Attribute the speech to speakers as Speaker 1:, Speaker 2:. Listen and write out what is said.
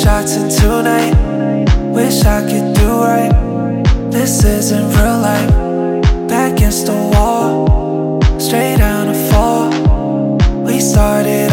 Speaker 1: shots in tonight. Wish I could do right. This isn't real life. Back against the wall, straight down to fall. We started